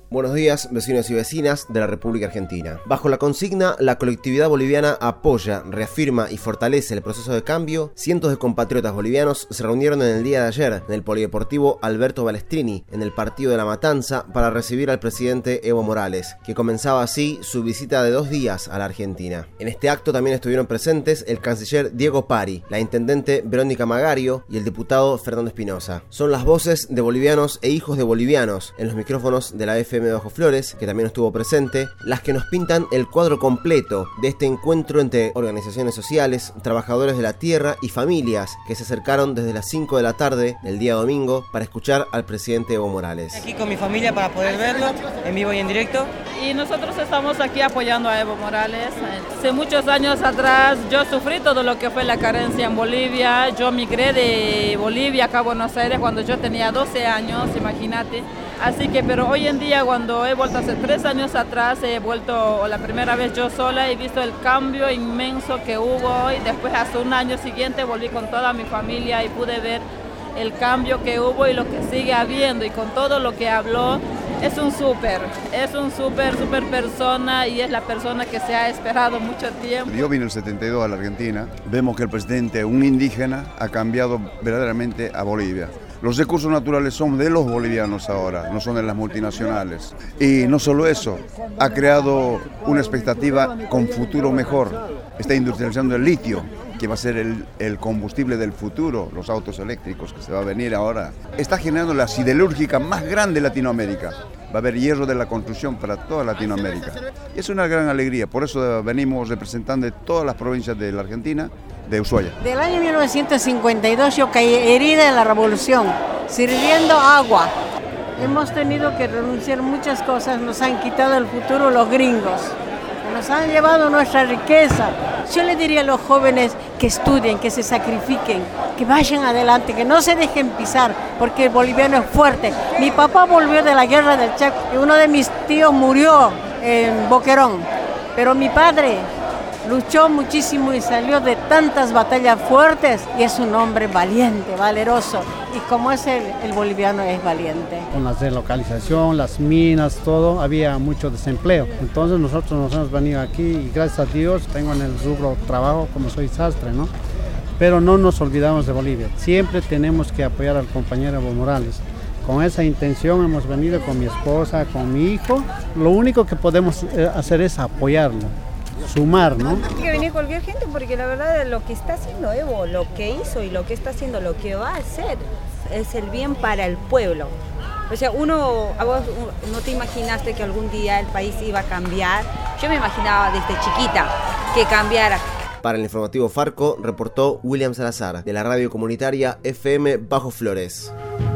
Buenos días, vecinos y vecinas de la República Argentina. Bajo la consigna "La colectividad boliviana apoya, reafirma y fortalece el proceso de cambio", cientos de compatriotas bolivianos se reunieron en el día de ayer en el Polideportivo Alberto Balestrini, en el partido de La Matanza, para recibir al presidente Evo Morales, que comenzaba así su visita de 2 días a la Argentina. En este acto también estuvieron presentes el canciller Diego Pari, la intendente Verónica Magario y el diputado Fernando Espinosa. Son las voces de bolivianos e hijos de bolivianos en los micrófonos de la FM de Bajo Flores, que también estuvo presente, las que nos pintan el cuadro completo de este encuentro entre organizaciones sociales, trabajadores de la tierra y familias que se acercaron desde las 5 de la tarde del día domingo para escuchar al presidente Evo Morales. Aquí con mi familia para poder verlo en vivo y en directo. Y nosotros estamos aquí apoyando a Evo Morales. Hace muchos años atrás yo sufrí todo lo que fue la carencia en Bolivia. Yo migré de Bolivia acá a Buenos Aires cuando yo tenía 12 años, imagínate. Así que, pero hoy en día, cuando he vuelto hace 3 años atrás, he vuelto la primera vez yo sola, he visto el cambio inmenso que hubo, y después hace un año siguiente volví con toda mi familia y pude ver el cambio que hubo y lo que sigue habiendo, y con todo lo que habló. Es un súper persona, y es la persona que se ha esperado mucho tiempo. Yo vine en el 72 a la Argentina, vemos que el presidente, un indígena, ha cambiado verdaderamente a Bolivia. Los recursos naturales son de los bolivianos ahora, no son de las multinacionales. Y no solo eso, ha creado una expectativa con futuro mejor. Está industrializando el litio, que va a ser el combustible del futuro, los autos eléctricos que se va a venir ahora. Está generando la siderúrgica más grande de Latinoamérica. Va a haber hierro de la construcción para toda Latinoamérica. Y es una gran alegría, por eso venimos representando de todas las provincias de la Argentina, de Ushuaia. Del año 1952 yo caí herida en la revolución, sirviendo agua. Hemos tenido que renunciar a muchas cosas, nos han quitado el futuro los gringos. Nos han llevado nuestra riqueza. Yo le diría a los jóvenes que estudien, que se sacrifiquen, que vayan adelante, que no se dejen pisar, porque el boliviano es fuerte. Mi papá volvió de la guerra del Chaco y uno de mis tíos murió en Boquerón, pero mi padre luchó muchísimo y salió de tantas batallas fuertes, y es un hombre valiente, valeroso, y como es el boliviano es valiente. Con la relocalización, las minas, todo, había mucho desempleo. Entonces nosotros nos hemos venido aquí y gracias a Dios tengo en el rubro trabajo como soy sastre, ¿no? Pero no nos olvidamos de Bolivia. Siempre tenemos que apoyar al compañero Evo Morales. Con esa intención hemos venido con mi esposa, con mi hijo. Lo único que podemos hacer es apoyarlo. Sumar, ¿no? Tiene que venir cualquier gente, porque la verdad lo que está haciendo Evo, lo que hizo y lo que está haciendo, lo que va a hacer, es el bien para el pueblo. O sea, a vos no te imaginaste que algún día el país iba a cambiar. Yo me imaginaba desde chiquita que cambiara. Para el informativo Farco reportó William Salazar, de la radio comunitaria FM Bajo Flores.